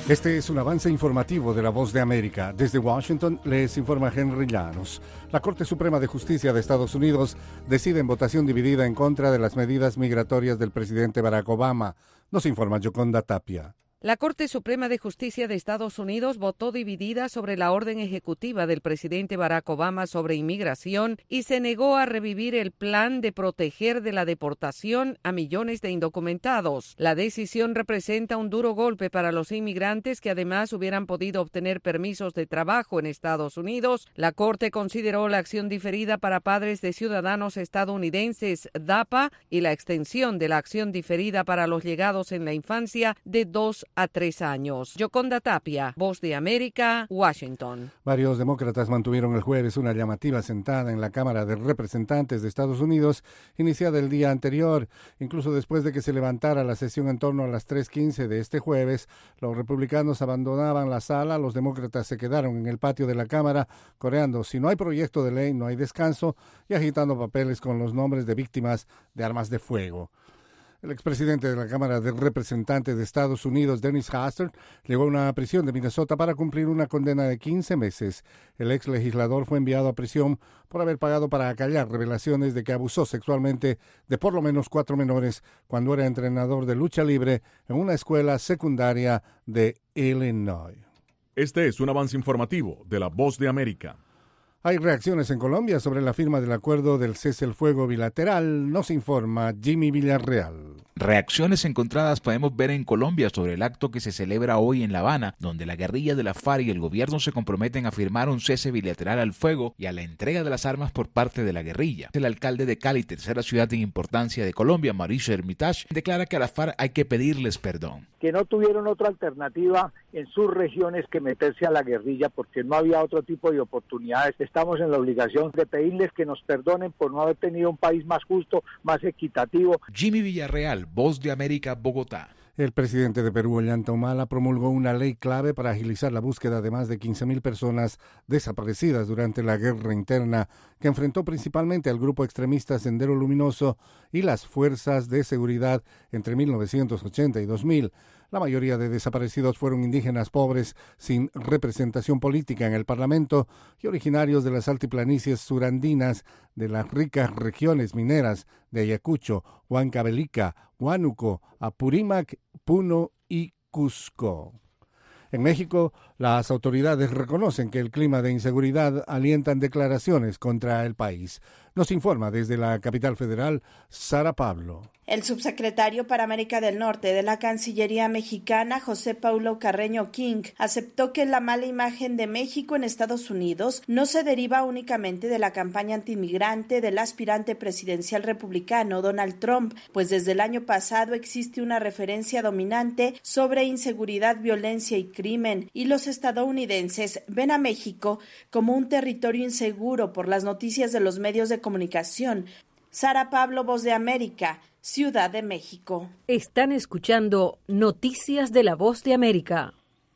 Este es un avance informativo de La Voz de América. Desde Washington les informa Henry Llanos. La Corte Suprema de Justicia de Estados Unidos decide en votación dividida en contra de las medidas migratorias del presidente Barack Obama. Nos informa Yoconda Tapia. La Corte Suprema de Justicia de Estados Unidos votó dividida sobre la orden ejecutiva del presidente Barack Obama sobre inmigración y se negó a revivir el plan de proteger de la deportación a millones de indocumentados. La decisión representa un duro golpe para los inmigrantes que además hubieran podido obtener permisos de trabajo en Estados Unidos. La Corte consideró la acción diferida para padres de ciudadanos estadounidenses, DAPA, y la extensión de la acción diferida para los llegados en la infancia de 2 a 3 años. Yoconda Tapia, Voz de América, Washington. Varios demócratas mantuvieron el jueves una llamativa sentada en la Cámara de Representantes de Estados Unidos, iniciada el día anterior. Incluso después de que se levantara la sesión en torno a las 3:15 de este jueves, los republicanos abandonaban la sala, los demócratas se quedaron en el patio de la Cámara, coreando "si no hay proyecto de ley, no hay descanso", y agitando papeles con los nombres de víctimas de armas de fuego. El expresidente de la Cámara de Representantes de Estados Unidos, Dennis Hastert, llegó a una prisión de Minnesota para cumplir una condena de 15 meses. El ex legislador fue enviado a prisión por haber pagado para acallar revelaciones de que abusó sexualmente de por lo menos 4 menores cuando era entrenador de lucha libre en una escuela secundaria de Illinois. Este es un avance informativo de La Voz de América. Hay reacciones en Colombia sobre la firma del acuerdo del cese el fuego bilateral, nos informa Jimmy Villarreal. Reacciones encontradas podemos ver en Colombia sobre el acto que se celebra hoy en La Habana, donde la guerrilla de la FARC y el gobierno se comprometen a firmar un cese bilateral al fuego y a la entrega de las armas por parte de la guerrilla. El alcalde de Cali, tercera ciudad en importancia de Colombia, Mauricio Hermitage, declara que a la FARC hay que pedirles perdón. Que no tuvieron otra alternativa en sus regiones que meterse a la guerrilla porque no había otro tipo de oportunidades. Estamos en la obligación de pedirles que nos perdonen por no haber tenido un país más justo, más equitativo. Jimmy Villarreal, Voz de América, Bogotá. El presidente de Perú, Ollanta Humala, promulgó una ley clave para agilizar la búsqueda de más de 15.000 personas desaparecidas durante la guerra interna que enfrentó principalmente al grupo extremista Sendero Luminoso y las fuerzas de seguridad entre 1980 y 2000. La mayoría de desaparecidos fueron indígenas pobres sin representación política en el Parlamento y originarios de las altiplanicies surandinas de las ricas regiones mineras de Ayacucho, Huancavelica, Huánuco, Apurímac, Puno y Cusco. En México, las autoridades reconocen que el clima de inseguridad alientan declaraciones contra el país. Nos informa desde la capital federal, Sara Pablo. El subsecretario para América del Norte de la Cancillería mexicana, José Paulo Carreño King, aceptó que la mala imagen de México en Estados Unidos no se deriva únicamente de la campaña antimigrante del aspirante presidencial republicano Donald Trump, pues desde el año pasado existe una referencia dominante sobre inseguridad, violencia y crimen, y los estadounidenses ven a México como un territorio inseguro por las noticias de los medios de comunicación. Sara Pablo, Voz de América, Ciudad de México. Están escuchando Noticias de la Voz de América.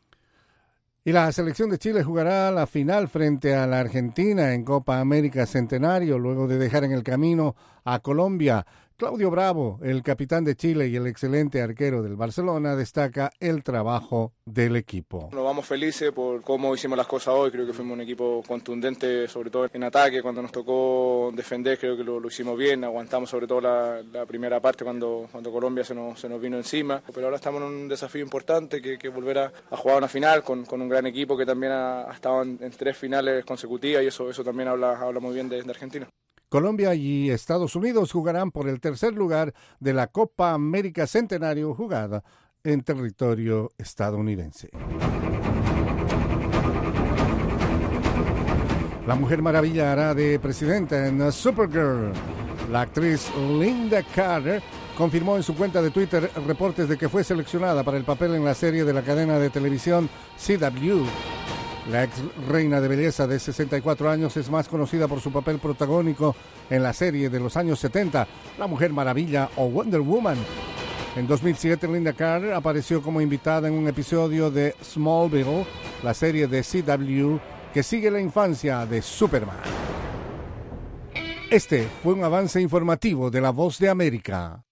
Y la selección de Chile jugará la final frente a la Argentina en Copa América Centenario, luego de dejar en el camino a Colombia. Claudio Bravo, el capitán de Chile y el excelente arquero del Barcelona, destaca el trabajo del equipo. Nos vamos felices por cómo hicimos las cosas hoy. Creo que fuimos un equipo contundente, sobre todo en ataque. Cuando nos tocó defender, creo que lo hicimos bien. Aguantamos sobre todo la primera parte cuando Colombia se nos vino encima. Pero ahora estamos en un desafío importante, que volver a jugar una final con un gran equipo que también ha estado en 3 finales consecutivas, y eso también habla muy bien de Argentina. Colombia y Estados Unidos jugarán por el tercer lugar de la Copa América Centenario jugada en territorio estadounidense. La Mujer Maravilla hará de presidenta en Supergirl. La actriz Linda Carter confirmó en su cuenta de Twitter reportes de que fue seleccionada para el papel en la serie de la cadena de televisión CW. La ex reina de belleza de 64 años es más conocida por su papel protagónico en la serie de los años 70, La Mujer Maravilla o Wonder Woman. En 2007, Linda Carter apareció como invitada en un episodio de Smallville, la serie de CW que sigue la infancia de Superman. Este fue un avance informativo de La Voz de América.